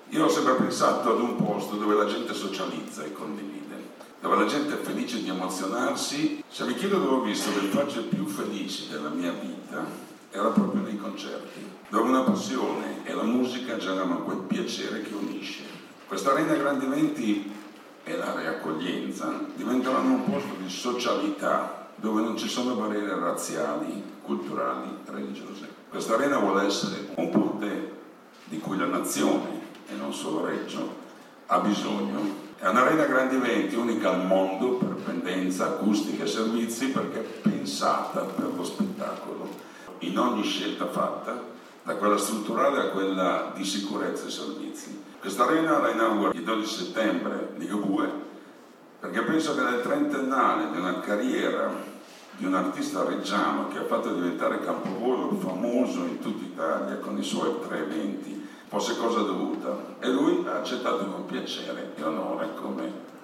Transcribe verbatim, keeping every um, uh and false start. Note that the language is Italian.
Io ho sempre pensato ad un posto dove la gente socializza e condivide, dove la gente è felice di emozionarsi. Se vi chiedo dove ho visto le facce più felici della mia vita, era proprio nei concerti, dove una passione e la musica generano quel piacere che unisce. Questa arena grandi eventi e l'area accoglienza diventeranno un posto di socialità dove non ci sono barriere razziali, culturali, religiose. Questa arena vuole essere un ponte di cui la nazione, e non solo Reggio, ha bisogno. È un'arena grandi eventi unica al mondo per pendenza, acustica e servizi, perché è pensata per lo spettacolo in ogni scelta fatta, da quella strutturale a quella di sicurezza e servizi. Questa arena la inaugura il dodici settembre di Ligabue, perché penso che nel trentennale di una carriera di un artista reggiano che ha fatto diventare Campovolo famoso in tutta Italia con i suoi tre eventi fosse cosa dovuta, e lui ha accettato con piacere e onore come